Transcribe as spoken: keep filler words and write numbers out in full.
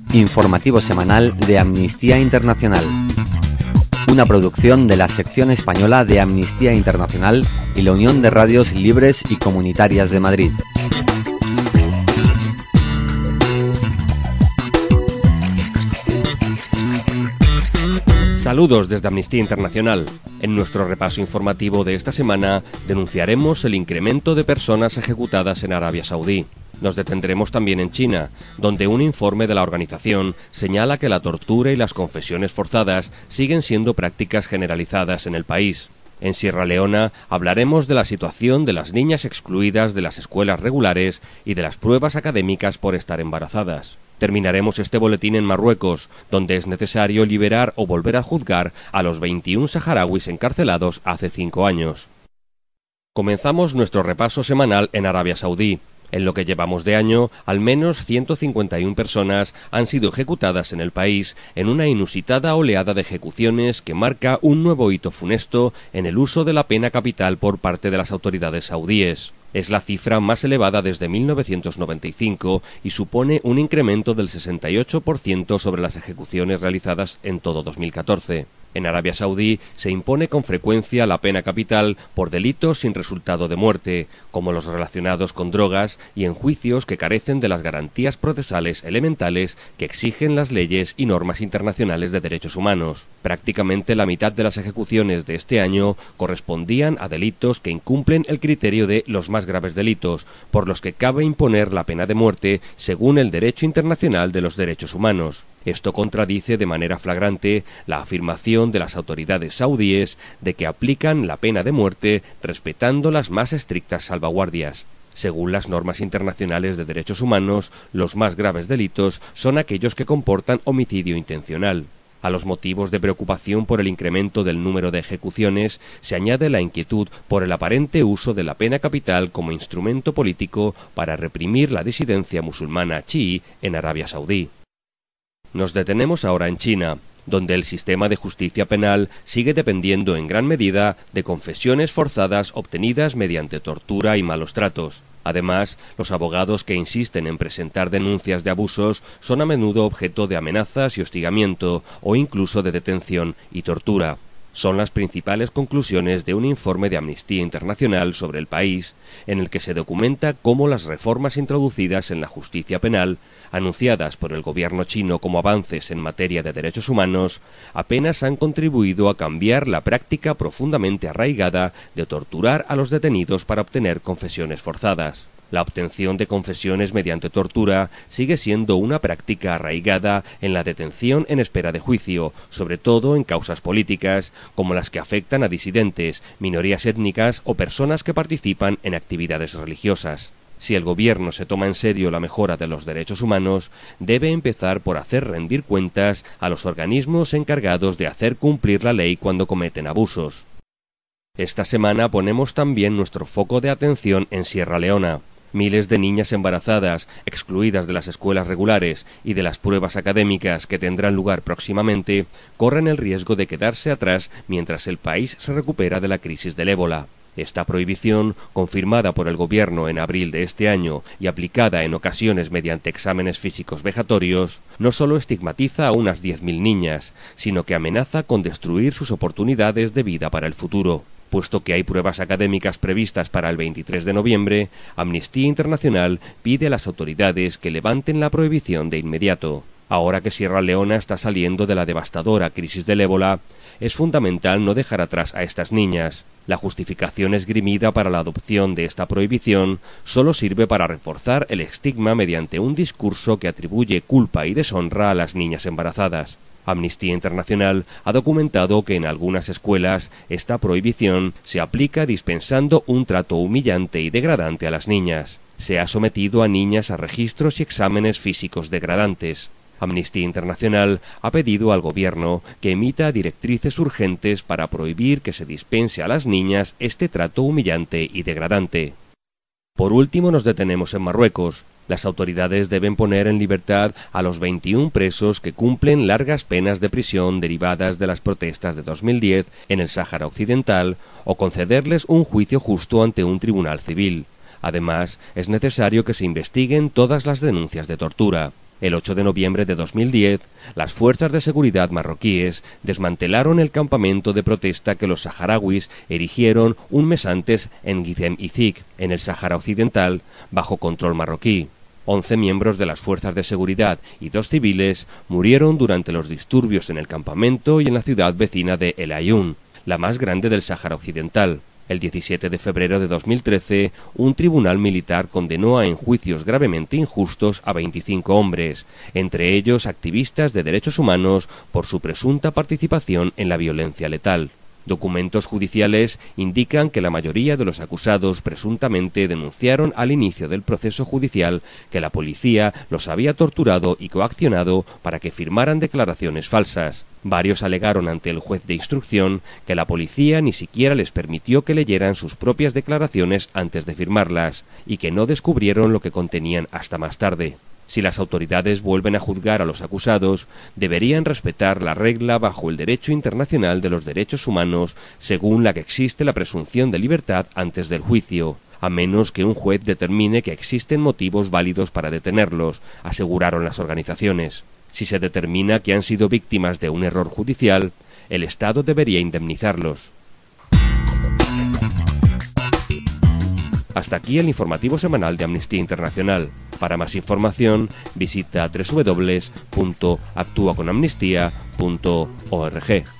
Informativo semanal de Amnistía Internacional. Una producción de la sección española de Amnistía Internacional y la Unión de Radios Libres y Comunitarias de Madrid. Saludos desde Amnistía Internacional. En nuestro repaso informativo de esta semana denunciaremos el incremento de personas ejecutadas en Arabia Saudí. Nos detendremos también en China, donde un informe de la organización señala que la tortura y las confesiones forzadas siguen siendo prácticas generalizadas en el país. En Sierra Leona hablaremos de la situación de las niñas excluidas de las escuelas regulares y de las pruebas académicas por estar embarazadas. Terminaremos este boletín en Marruecos, donde es necesario liberar o volver a juzgar a los veintiún saharauis encarcelados hace cinco años. Comenzamos nuestro repaso semanal en Arabia Saudí. En lo que llevamos de año, al menos ciento cincuenta y una personas han sido ejecutadas en el país en una inusitada oleada de ejecuciones que marca un nuevo hito funesto en el uso de la pena capital por parte de las autoridades saudíes. Es la cifra más elevada desde mil novecientos noventa y cinco y supone un incremento del sesenta y ocho por ciento sobre las ejecuciones realizadas en todo dos mil catorce. En Arabia Saudí se impone con frecuencia la pena capital por delitos sin resultado de muerte, como los relacionados con drogas y en juicios que carecen de las garantías procesales elementales que exigen las leyes y normas internacionales de derechos humanos. Prácticamente la mitad de las ejecuciones de este año correspondían a delitos que incumplen el criterio de los más graves delitos, por los que cabe imponer la pena de muerte según el derecho internacional de los derechos humanos. Esto contradice de manera flagrante la afirmación de las autoridades saudíes de que aplican la pena de muerte respetando las más estrictas salvaguardias. Según las normas internacionales de derechos humanos, los más graves delitos son aquellos que comportan homicidio intencional. A los motivos de preocupación por el incremento del número de ejecuciones se añade la inquietud por el aparente uso de la pena capital como instrumento político para reprimir la disidencia musulmana chií en Arabia Saudí. Nos detenemos ahora en China, donde el sistema de justicia penal sigue dependiendo en gran medida de confesiones forzadas obtenidas mediante tortura y malos tratos. Además, los abogados que insisten en presentar denuncias de abusos son a menudo objeto de amenazas y hostigamiento, o incluso de detención y tortura. Son las principales conclusiones de un informe de Amnistía Internacional sobre el país, en el que se documenta cómo las reformas introducidas en la justicia penal, anunciadas por el gobierno chino como avances en materia de derechos humanos, apenas han contribuido a cambiar la práctica profundamente arraigada de torturar a los detenidos para obtener confesiones forzadas. La obtención de confesiones mediante tortura sigue siendo una práctica arraigada en la detención en espera de juicio, sobre todo en causas políticas, como las que afectan a disidentes, minorías étnicas o personas que participan en actividades religiosas. Si el gobierno se toma en serio la mejora de los derechos humanos, debe empezar por hacer rendir cuentas a los organismos encargados de hacer cumplir la ley cuando cometen abusos. Esta semana ponemos también nuestro foco de atención en Sierra Leona. Miles de niñas embarazadas, excluidas de las escuelas regulares y de las pruebas académicas que tendrán lugar próximamente, corren el riesgo de quedarse atrás mientras el país se recupera de la crisis del ébola. Esta prohibición, confirmada por el gobierno en abril de este año y aplicada en ocasiones mediante exámenes físicos vejatorios, no solo estigmatiza a unas diez mil niñas, sino que amenaza con destruir sus oportunidades de vida para el futuro. Puesto que hay pruebas académicas previstas para el veintitrés de noviembre, Amnistía Internacional pide a las autoridades que levanten la prohibición de inmediato. Ahora que Sierra Leona está saliendo de la devastadora crisis del ébola, es fundamental no dejar atrás a estas niñas. La justificación esgrimida para la adopción de esta prohibición solo sirve para reforzar el estigma mediante un discurso que atribuye culpa y deshonra a las niñas embarazadas. Amnistía Internacional ha documentado que en algunas escuelas esta prohibición se aplica dispensando un trato humillante y degradante a las niñas. Se ha sometido a niñas a registros y exámenes físicos degradantes. Amnistía Internacional ha pedido al gobierno que emita directrices urgentes para prohibir que se dispense a las niñas este trato humillante y degradante. Por último, nos detenemos en Marruecos. Las autoridades deben poner en libertad a los veintiún presos que cumplen largas penas de prisión derivadas de las protestas de dos mil diez en el Sáhara Occidental o concederles un juicio justo ante un tribunal civil. Además, es necesario que se investiguen todas las denuncias de tortura. El ocho de noviembre de dos mil diez, las fuerzas de seguridad marroquíes desmantelaron el campamento de protesta que los saharauis erigieron un mes antes en Guizem Izik, en el Sáhara Occidental, bajo control marroquí. Once miembros de las fuerzas de seguridad y dos civiles murieron durante los disturbios en el campamento y en la ciudad vecina de El Aaiún, la más grande del Sáhara Occidental. El diecisiete de febrero de dos mil trece, un tribunal militar condenó a enjuicios gravemente injustos a veinticinco hombres, entre ellos activistas de derechos humanos, por su presunta participación en la violencia letal. Documentos judiciales indican que la mayoría de los acusados presuntamente denunciaron al inicio del proceso judicial que la policía los había torturado y coaccionado para que firmaran declaraciones falsas. Varios alegaron ante el juez de instrucción que la policía ni siquiera les permitió que leyeran sus propias declaraciones antes de firmarlas, y que no descubrieron lo que contenían hasta más tarde. Si las autoridades vuelven a juzgar a los acusados, deberían respetar la regla bajo el derecho internacional de los derechos humanos, según la que existe la presunción de libertad antes del juicio, a menos que un juez determine que existen motivos válidos para detenerlos, aseguraron las organizaciones. Si se determina que han sido víctimas de un error judicial, el Estado debería indemnizarlos. Hasta aquí el informativo semanal de Amnistía Internacional. Para más información, visita doble u doble u doble u punto actúa con amnistía punto org.